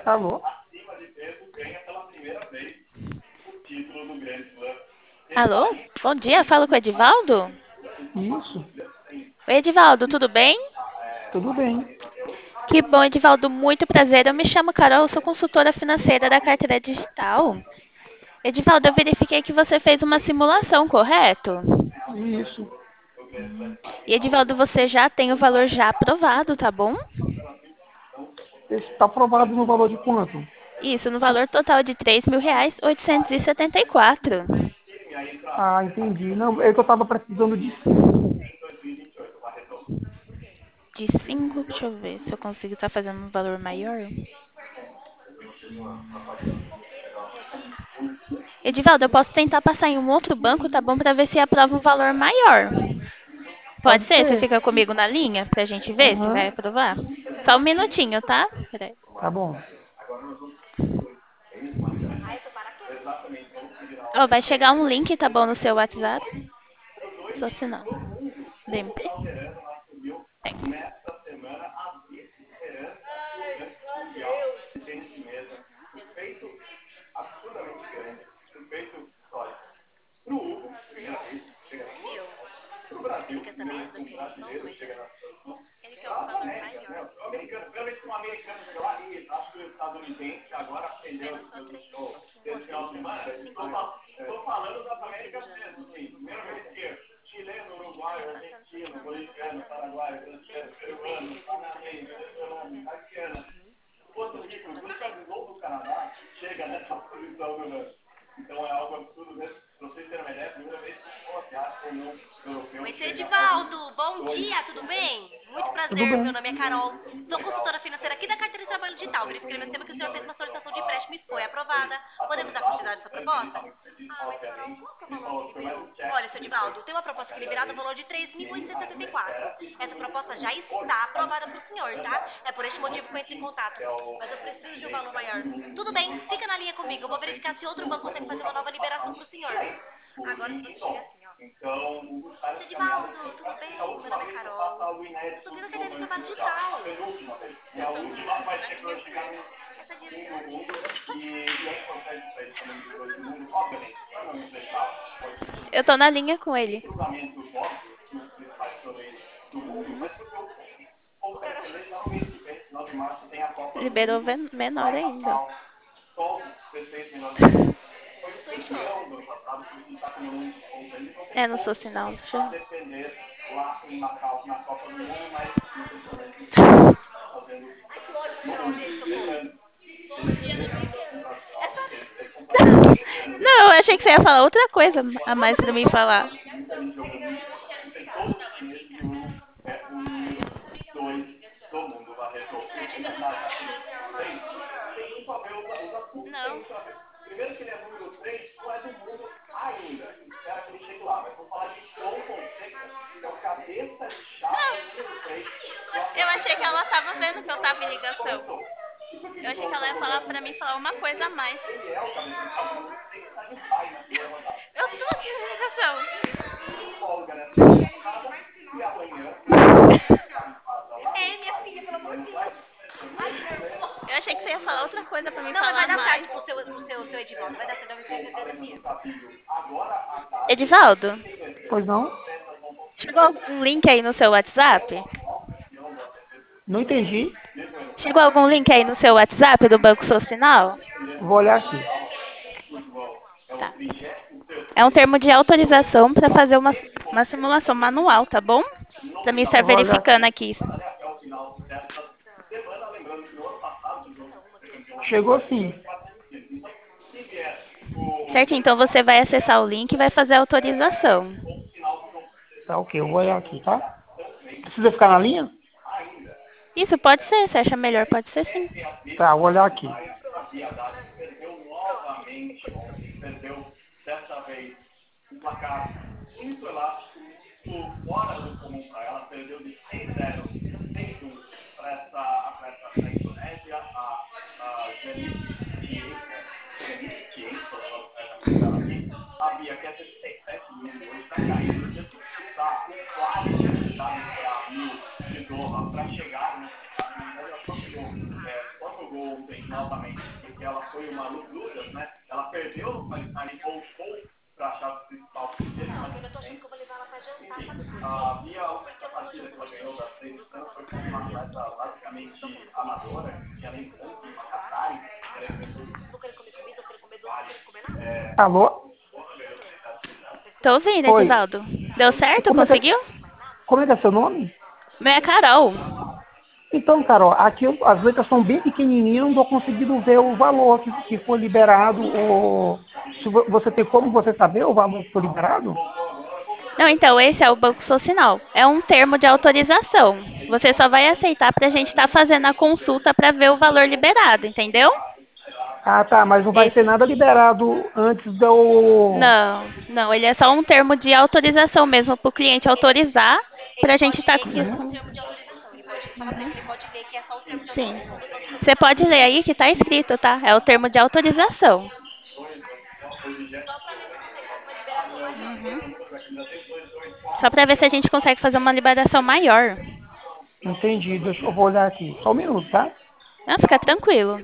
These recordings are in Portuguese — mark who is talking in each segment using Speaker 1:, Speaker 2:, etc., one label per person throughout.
Speaker 1: Alô?
Speaker 2: Alô? Bom dia, falo com o Edivaldo?
Speaker 1: Isso,
Speaker 2: Oi, Edivaldo, tudo bem?
Speaker 1: tudo bem.
Speaker 2: Que bom, Edivaldo, muito prazer. Eu me chamo Carol, sou consultora financeira da carteira digital. Edivaldo, eu verifiquei que você fez uma simulação, correto?
Speaker 1: Isso.
Speaker 2: E, Edivaldo, você já tem o valor já aprovado, tá bom?
Speaker 1: Está aprovado no valor de quanto?
Speaker 2: Isso, no valor total de R$ 3.874.
Speaker 1: Ah, entendi. Não, é que eu estava precisando de 5.
Speaker 2: De 5, deixa eu ver se eu consigo estar fazendo um valor maior. Edivaldo, eu posso tentar passar em um outro banco, tá bom? Pra ver se aprova um valor maior. Pode
Speaker 1: Pode
Speaker 2: ser? Você
Speaker 1: ser.
Speaker 2: fica comigo na linha pra gente ver se vai
Speaker 1: Aham.
Speaker 2: aprovar? Só um minutinho, tá? Peraí.
Speaker 1: Tá bom.
Speaker 2: Ó, vai chegar um link, tá bom, no seu WhatsApp. Só se não. BMP? Tem. Ele quer um valor maior. Menos só 3 pouquinho. 5 pouquinho. Tá passando, tá passando.
Speaker 3: Oi, seu Edivaldo, bom dia, tudo bem? Muito
Speaker 1: Tudo
Speaker 3: prazer, meu
Speaker 1: bem.
Speaker 3: nome é Carol, sou consultora financeira aqui da Carteira de Trabalho Digital. Verifiquei no meu sistema que o senhor fez uma solicitação de empréstimo e foi aprovada. Podemos dar continuidade à sua proposta? Ah, mas Carol, qual que é o valor que liberou? Olha, seu Edivaldo, tem uma proposta aqui liberada no valor de 3.874. Essa proposta já está aprovada para o senhor, tá? É por este motivo que eu entro em contato, mas eu preciso de um valor maior. Tudo bem, fica na linha comigo, eu vou verificar se outro banco consegue fazer uma nova liberação para o senhor. Agora, se você chegar assim, ó. Seu Divaldo, tudo bem? Meu nome é Carol. Eu tô vindo carteira de trabalho digital. Eu tô na linha com ele. Essa direção.
Speaker 2: Eu tô na linha com ele. Uhum. Liberou menor ainda.
Speaker 3: Não tô em shopping.
Speaker 2: É, não sou sinal. Deixa eu...
Speaker 3: Ai, que ódio desse homem, socorro. Bom dia, meu nome é Eliana. É só...
Speaker 2: Não, eu achei que você ia falar outra coisa a mais pra mim falar.
Speaker 3: Não. Não. Eu achei que ela tava vendo que eu tava em ligação. Eu achei que ela ia falar pra mim falar uma coisa a mais. Eu tô aqui na ligação. É, minha filha, pelo amor de Deus. Ai, que nervoso.
Speaker 2: Eu achei que você ia falar outra coisa pra mim
Speaker 3: Não, mas
Speaker 2: falar
Speaker 3: vai
Speaker 2: a
Speaker 3: dar certo
Speaker 2: mais.
Speaker 3: pro seu Edivaldo. Vai dar certo, eu tenho certeza que é.
Speaker 2: Edivaldo,
Speaker 1: Pois não?
Speaker 2: chegou algum link aí no seu WhatsApp?
Speaker 1: Não entendi.
Speaker 2: Chegou algum link aí no seu WhatsApp do Banco Social?
Speaker 1: Vou olhar aqui.
Speaker 2: Tá. É um termo de autorização para fazer uma simulação manual, tá bom? Para mim estar
Speaker 1: Vou olhar
Speaker 2: verificando
Speaker 1: aqui.
Speaker 2: aqui.
Speaker 1: Chegou sim.
Speaker 2: Certo? Então você vai acessar o link e vai fazer a autorização.
Speaker 1: Tá ok, eu vou olhar aqui, tá? Precisa ficar na linha?
Speaker 2: Isso pode ser, você acha melhor? Pode ser sim.
Speaker 1: Tá, vou olhar aqui.
Speaker 3: Não, eu tô achando que eu vou levar ela pra jantar, sabe por quê? Porque eu tô nojento de sushi puro, que eu gosto de comer. Tô querendo comer pizza, tô querendo comer chocolate. Tô querendo comer comida, tô querendo comer doce, tô querendo comer nada.
Speaker 1: Alô?
Speaker 2: Tô ouvindo,
Speaker 1: Oi.
Speaker 2: Edivaldo. Deu certo?
Speaker 1: Como é que
Speaker 2: Conseguiu?
Speaker 1: como é que é seu nome?
Speaker 2: Meu é Carol.
Speaker 1: Então, Carol, aqui as letras são bem pequenininhas, eu não estou conseguindo ver o valor que foi liberado. Se você tem como você saber o valor que foi liberado?
Speaker 2: Não, então, esse é o Banco Social. É um termo de autorização. Você só vai aceitar para a gente estar fazendo a consulta para ver o valor liberado, entendeu?
Speaker 1: Ah, tá, mas não vai ser
Speaker 2: Esse.
Speaker 1: nada liberado antes do.
Speaker 2: Não, não, ele é só um termo de autorização mesmo para o cliente autorizar para
Speaker 3: Ele
Speaker 2: a gente
Speaker 3: pode
Speaker 2: estar
Speaker 3: ler
Speaker 2: com.
Speaker 3: que é só o termo de autorização. Ele pode falar pra ele que ele pode ler que é só o termo de
Speaker 2: Sim.
Speaker 3: autorização do Banco
Speaker 2: Você
Speaker 3: Social.
Speaker 2: pode ler aí que está escrito, tá? É o termo de autorização.
Speaker 3: Só pra ver se consegue fazer uma liberação maior.
Speaker 2: Só para ver se a gente consegue fazer uma liberação maior.
Speaker 1: Entendi, deixa eu vou olhar aqui. Só um minuto, tá?
Speaker 2: Não, fica tranquilo.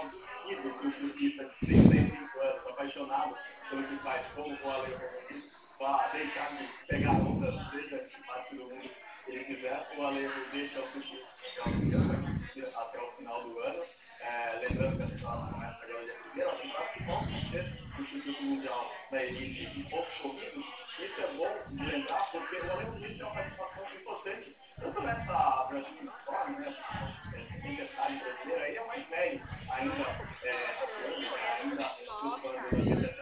Speaker 3: Nossa, que figurante. Nossa.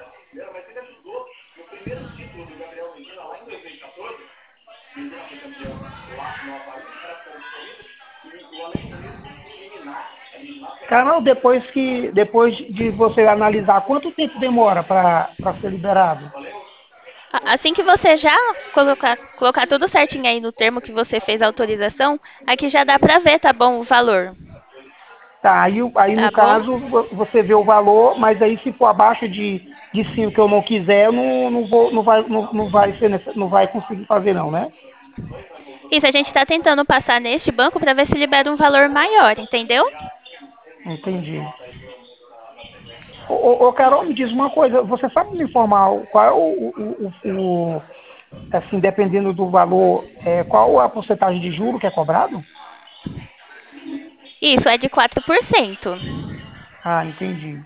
Speaker 1: Carol, depois de você analisar, quanto tempo demora para ser liberado?
Speaker 2: Assim que você já colocar tudo certinho aí no termo que você fez a autorização, aqui já dá pra ver, tá bom, o valor.
Speaker 1: Tá, aí no
Speaker 2: Tá bom?
Speaker 1: caso você vê o valor, mas aí se for abaixo de 5 que eu não quiser, eu não vou, não vai ser, não vai conseguir fazer não, né?
Speaker 2: Isso, a gente tá tentando passar neste banco pra ver se libera um valor maior, entendeu?
Speaker 1: Entendi. Ô, Carol, me diz uma coisa, você sabe me informar qual é assim, dependendo do valor, qual a porcentagem de juro que é cobrado?
Speaker 2: Isso, é de 4%.
Speaker 1: Ah, entendi.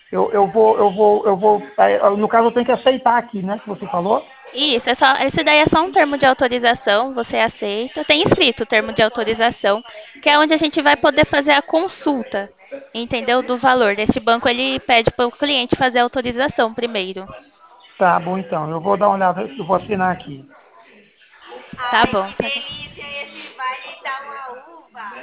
Speaker 1: No caso eu tenho que aceitar aqui, né, que você falou?
Speaker 2: Isso, esse daí é só um termo de autorização, você aceita. Tem escrito o termo de autorização, que é onde a gente vai poder fazer a consulta, entendeu? Do valor. Esse banco ele pede para o cliente fazer a autorização primeiro.
Speaker 1: Tá bom então, eu vou dar uma olhada, eu vou assinar aqui.
Speaker 2: Tá
Speaker 3: Ai,
Speaker 2: bom,
Speaker 3: que
Speaker 2: tá bom.
Speaker 3: delícia esse vale da uma uva.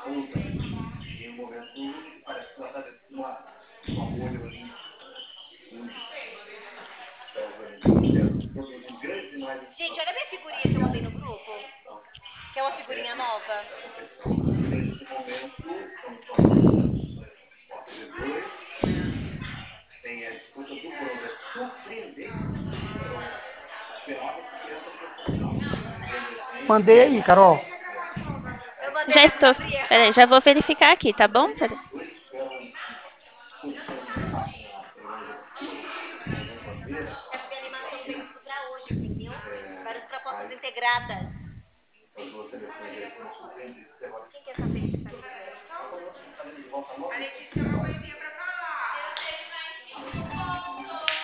Speaker 3: Gente, olha a minha figurinha que eu mandei no grupo. Que é uma figurinha nova.
Speaker 1: Mandei aí, Carol.
Speaker 3: Eu mandei
Speaker 2: Já
Speaker 3: na do
Speaker 2: estou.
Speaker 3: Gabriel.
Speaker 2: Peraí, já vou verificar aqui, tá bom? Peraí.
Speaker 3: É porque a animação tem tudo pra hoje, entendeu? Várias propostas integradas. Quem que é essa Fê que tá ligando? A Letícia tem uma coisinha pra falar. Eu tenho mais 5 pontos.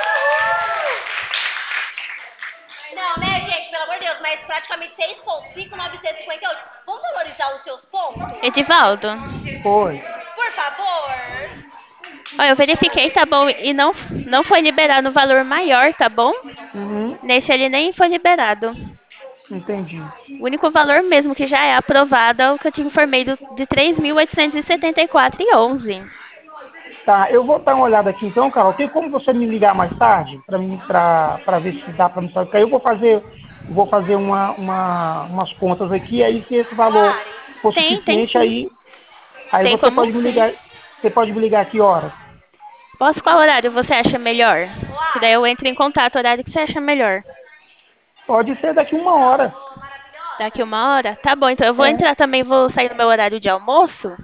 Speaker 3: Não, né, gente? Pelo amor de Deus, mas praticamente 6 pontos. 5.958. Vamos valorizar os seus pontos?
Speaker 2: Edivaldo.
Speaker 1: Foi.
Speaker 3: Por favor.
Speaker 2: Ó, eu verifiquei, tá bom? E não foi liberado o valor maior, tá bom?
Speaker 1: Uhum,
Speaker 2: Nesse ele nem foi liberado.
Speaker 1: entendi.
Speaker 2: O único valor mesmo que já é aprovado é o que eu te informei de 3.874,11.
Speaker 1: Tá, eu vou dar uma olhada aqui então, Carol. Tem como você me ligar mais tarde para ver se dá para me saber? Aí eu vou fazer umas contas aqui, aí se esse valor
Speaker 3: Claro.
Speaker 1: for
Speaker 2: Tem
Speaker 1: suficiente,
Speaker 2: sim.
Speaker 1: aí
Speaker 2: Tem como sim.
Speaker 1: você pode me ligar que horas?
Speaker 2: Qual horário você acha melhor? Que daí
Speaker 3: Uai.
Speaker 2: eu entro em contato, horário que você acha melhor.
Speaker 1: Pode ser daqui 1 hora.
Speaker 2: Daqui 1 hora? Tá bom, então eu vou
Speaker 1: É,
Speaker 2: entrar também, vou sair no meu horário de almoço.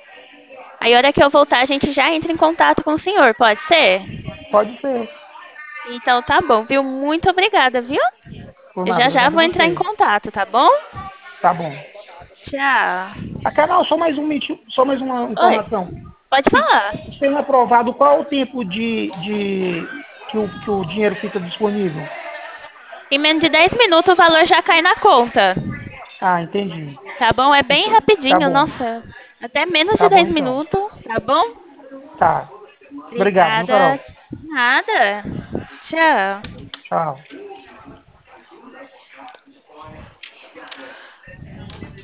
Speaker 2: Aí a hora que eu voltar, a gente já entra em contato com o senhor, pode ser?
Speaker 1: pode ser.
Speaker 2: Então tá bom, viu? Muito obrigada, viu?
Speaker 1: Por
Speaker 2: Eu
Speaker 1: nada,
Speaker 2: já já
Speaker 1: obrigado a
Speaker 2: vou entrar em
Speaker 1: você.
Speaker 2: contato, tá bom?
Speaker 1: Tá bom.
Speaker 2: Tchau.
Speaker 1: Ah, Carol, só mais uma
Speaker 2: Oi,
Speaker 1: informação.
Speaker 2: pode
Speaker 1: Se
Speaker 2: falar.
Speaker 1: sendo aprovado, qual é o tempo que o dinheiro fica disponível?
Speaker 2: Em menos de 10 minutos o valor já cai na conta.
Speaker 1: Ah, entendi.
Speaker 2: Tá bom? É bem
Speaker 1: Tá
Speaker 2: rapidinho,
Speaker 1: bom.
Speaker 2: nossa. Até menos de
Speaker 1: Tá bom
Speaker 2: 10
Speaker 1: então.
Speaker 2: minutos, tá bom?
Speaker 1: Tá. Obrigado, viu,
Speaker 2: Obrigada.
Speaker 1: Carol?
Speaker 2: Nada. Tchau.
Speaker 1: Tchau.